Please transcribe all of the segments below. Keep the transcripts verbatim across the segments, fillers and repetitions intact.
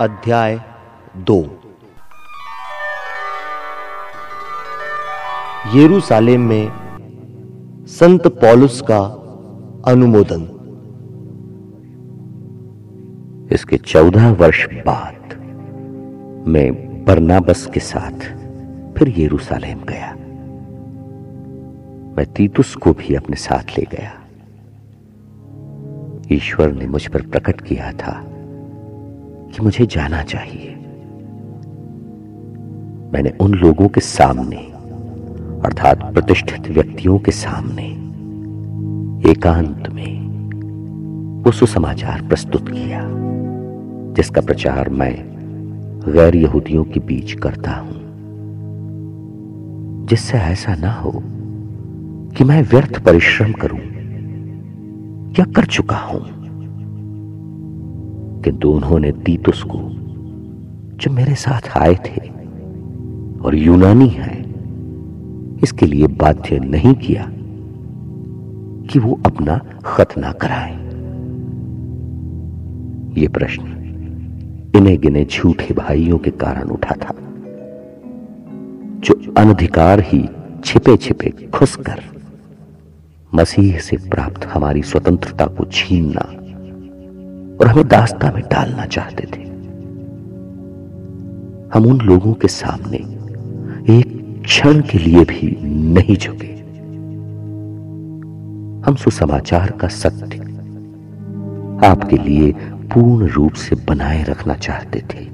अध्याय दो। यरूशलेम में संत पौलुस का अनुमोदन। इसके चौदह वर्ष बाद मैं बरनाबस के साथ फिर यरूशलेम गया। मैं तीतुस को भी अपने साथ ले गया। ईश्वर ने मुझ पर प्रकट किया था कि मुझे जाना चाहिए। मैंने उन लोगों के सामने, अर्थात प्रतिष्ठित व्यक्तियों के सामने, एकांत में वो सुसमाचार प्रस्तुत किया जिसका प्रचार मैं गैर यहूदियों के बीच करता हूं, जिससे ऐसा ना हो कि मैं व्यर्थ परिश्रम करूं या कर चुका हूं। किंतु उन्होंने तीतुस को, जो मेरे साथ आए थे और यूनानी है, इसके लिए बाध्य नहीं किया कि वो अपना खत ना कराएं। यह प्रश्न इन्हें गिने झूठे भाइयों के कारण उठा था, जो अनधिकार ही छिपे छिपे घुसकर मसीह से प्राप्त हमारी स्वतंत्रता को छीनना और हमें दास्ता में डालना चाहते थे। हम उन लोगों के सामने एक क्षण के लिए भी नहीं झुके। हम सुसमाचार का सत्य आपके लिए पूर्ण रूप से बनाए रखना चाहते थे।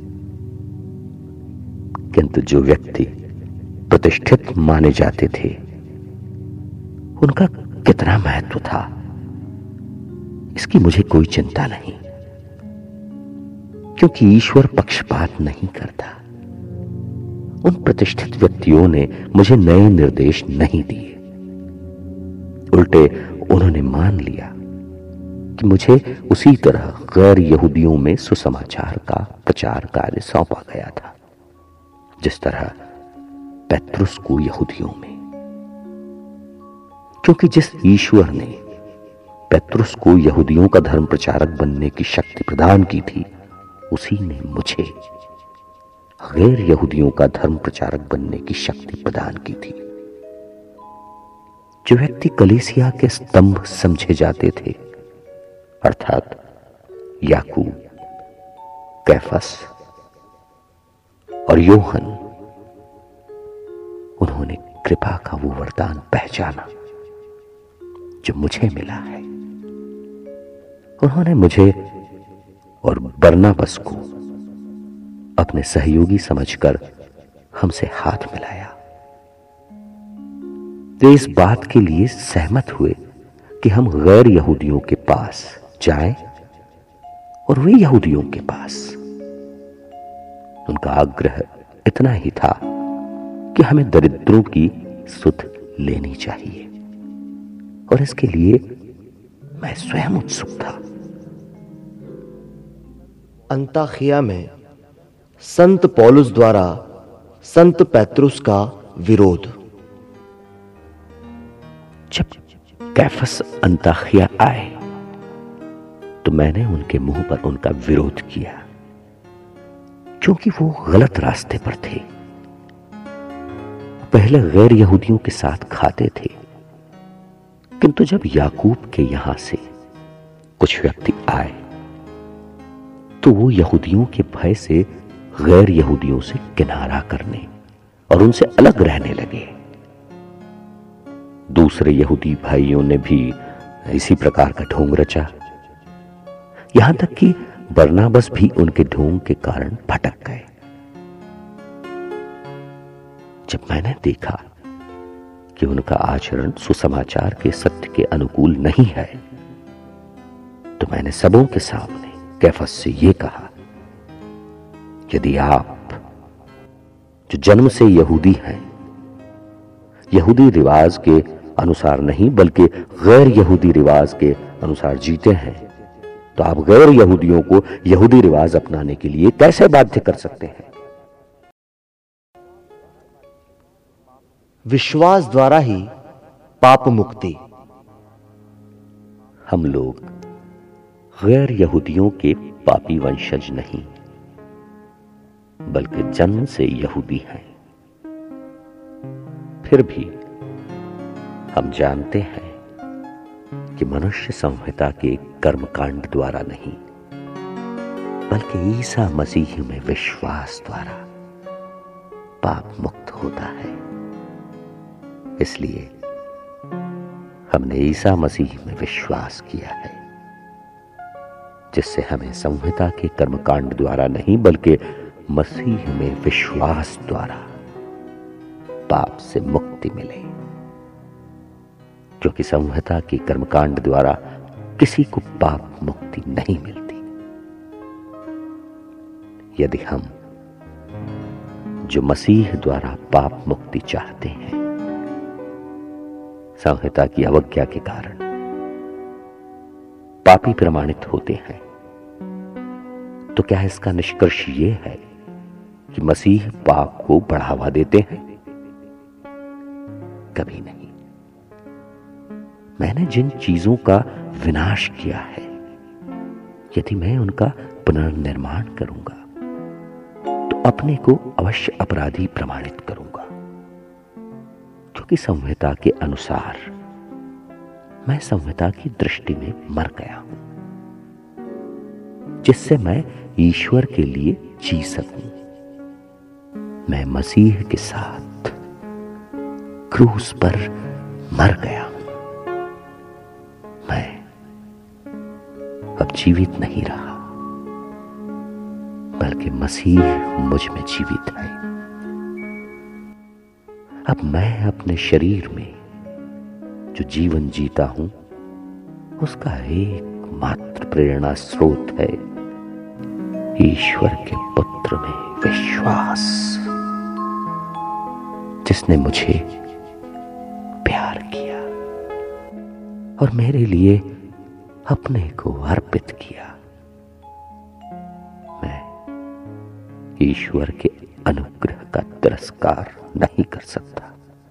किंतु जो व्यक्ति प्रतिष्ठित माने जाते थे, उनका कितना महत्व था, इसकी मुझे कोई चिंता नहीं, क्योंकि ईश्वर पक्षपात नहीं करता। उन प्रतिष्ठित व्यक्तियों ने मुझे नए निर्देश नहीं दिए। उल्टे उन्होंने मान लिया कि मुझे उसी तरह गैर यहूदियों में सुसमाचार का प्रचार कार्य सौंपा गया था, जिस तरह पेत्रुस को यहूदियों में। क्योंकि जिस ईश्वर ने पेत्रुस को यहूदियों का धर्म प्रचारक बनने की शक्ति प्रदान की थी, उसी ने मुझे गैर यहूदियों का धर्म प्रचारक बनने की शक्ति प्रदान की थी। जो व्यक्ति कलीसिया के स्तंभ समझे जाते थे, अर्थात याकूब, कैफस और योहन, उन्होंने कृपा का वो वरदान पहचाना जो मुझे मिला है। उन्होंने मुझे और बरनाबस को अपने सहयोगी समझकर हमसे हाथ मिलाया। वे इस बात के लिए सहमत हुए कि हम गैर यहूदियों के पास जाएं और वे यहूदियों के पास। उनका आग्रह इतना ही था कि हमें दरिद्रों की सुध लेनी चाहिए, और इसके लिए मैं स्वयं उत्सुक था। अंताखिया में संत पौलुस द्वारा संत पेत्रुस का विरोध। जब कैफस अंताखिया आए तो मैंने उनके मुंह पर उनका विरोध किया, क्योंकि वो गलत रास्ते पर थे। पहले गैर यहूदियों के साथ खाते थे, किंतु जब याकूब के यहां से कुछ व्यक्ति आए तो वो यहूदियों के भय से गैर यहूदियों से किनारा करने और उनसे अलग रहने लगे। दूसरे यहूदी भाइयों ने भी इसी प्रकार का ढोंग रचा, यहां तक कि बरनाबस भी उनके ढोंग के कारण भटक गए। जब मैंने देखा कि उनका आचरण सुसमाचार के सत्य के अनुकूल नहीं है, तो मैंने सबों के सामने कैफस से यह कहा, यदि आप जो जन्म से यहूदी हैं, यहूदी रिवाज के अनुसार नहीं बल्कि गैर यहूदी रिवाज के अनुसार जीते हैं, तो आप गैर यहूदियों को यहूदी रिवाज अपनाने के लिए कैसे बाध्य कर सकते हैं? विश्वास द्वारा ही पाप मुक्ति। हम लोग गैर यहूदियों के पापी वंशज नहीं, बल्कि जन्म से यहूदी हैं। फिर भी हम जानते हैं कि मनुष्य संहिता के कर्मकांड द्वारा नहीं, बल्कि ईसा मसीह में विश्वास द्वारा पाप मुक्त होता है। इसलिए हमने ईसा मसीह में विश्वास किया है, जिससे हमें संहिता के कर्मकांड द्वारा नहीं, बल्कि मसीह में विश्वास द्वारा पाप से मुक्ति मिले। क्योंकि संहिता के कर्मकांड द्वारा किसी को पाप मुक्ति नहीं मिलती। यदि हम जो मसीह द्वारा पाप मुक्ति चाहते हैं, संहिता की अवज्ञा के कारण पापी प्रमाणित होते हैं, तो क्या इसका निष्कर्ष यह है कि मसीह पाप को बढ़ावा देते हैं? कभी नहीं। मैंने जिन चीजों का विनाश किया है, यदि मैं उनका पुनर्निर्माण करूंगा तो अपने को अवश्य अपराधी प्रमाणित करूंगा, क्योंकि संहिता के अनुसार मैं संहिता की दृष्टि में मर गया हूं, जिससे मैं ईश्वर के लिए जी सकूं। मैं मसीह के साथ क्रूस पर मर गया हूं। मैं अब जीवित नहीं रहा, बल्कि मसीह मुझ में जीवित है। अब मैं अपने शरीर में जो जीवन जीता हूं, उसका एकमात्र प्रेरणा स्रोत है ईश्वर के पुत्र में विश्वास, जिसने मुझे प्यार किया और मेरे लिए अपने को अर्पित किया। मैं ईश्वर के अनुग्रह का तिरस्कार नहीं कर सकता।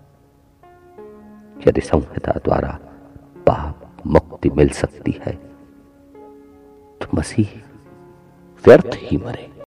यदि संहिता द्वारा पाप मुक्ति मिल सकती है, तो मसीह व्यर्थ ही मरे।